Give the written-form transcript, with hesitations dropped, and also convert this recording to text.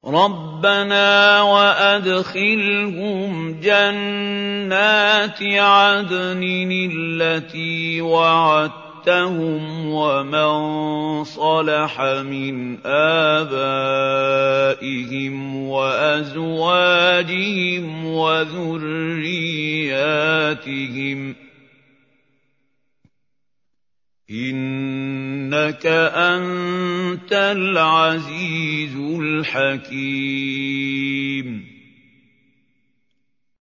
رَبَّنَا وَأَدْخِلْهُمْ جَنَّاتِ عَدْنٍ الَّتِي وَعَدتَّهُمْ وَمَن صَلَحَ مِنْ آبَائِهِمْ وَأَزْوَاجِهِمْ وَذُرِّيَّاتِهِمْ ۚ إِنَّكَ أَنتَ الْعَزِيزُ الْحَكِيمُ